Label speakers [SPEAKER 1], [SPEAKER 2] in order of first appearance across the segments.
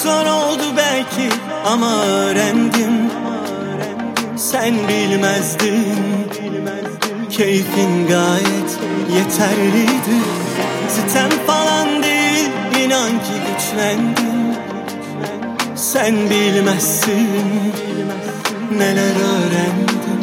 [SPEAKER 1] zor oldu belki ama öğrendim. Sen bilmezdin, keyfin gayet yeterliydi. Sitem falan değil, inan ki güçlendim. Sen bilmezsin neler öğrendim.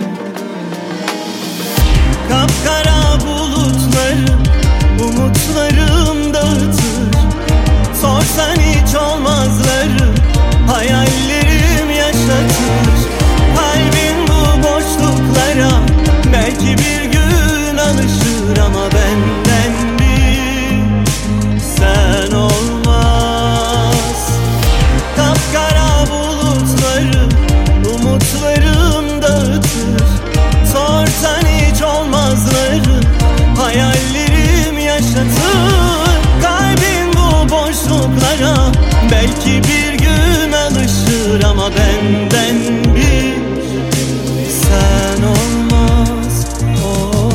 [SPEAKER 1] Kapkara bulutları umutlarım dağıtır. Sorsan hiç olmazları hayallerim yaşatır. Kalbin bu boşluklara belki bir gün alışır ama benden bir sen olmaz. Kapkara bulutları umutlarım dağıtır. Sorsan hiç olmazları hayallerim yaşatır. Kalbin bu boşluklara belki bir gün alışır ama benden bir sen olmaz. Oh.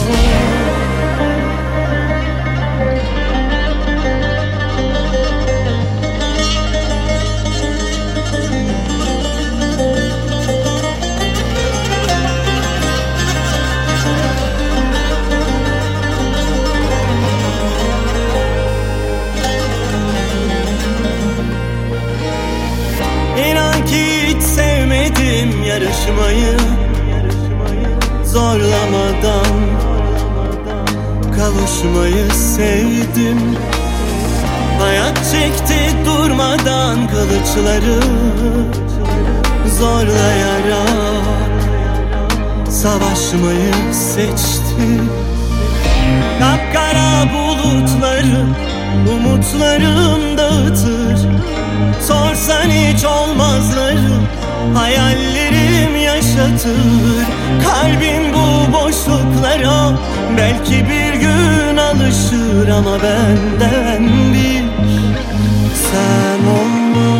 [SPEAKER 1] İnan ki hiç sevmedim yarışmayı. Zorlamadan kavuşmayı sevdim. Hayat çekti durmadan kılıçları, zorlayarak savaşmayı seçti. Kapkara bulutları umutlarım dağıtır. Sorsan hiç olmazları hayallerim yaşatır. Kalbin bu boşluklara belki bir gün alışır ama benden bir sen olmaz.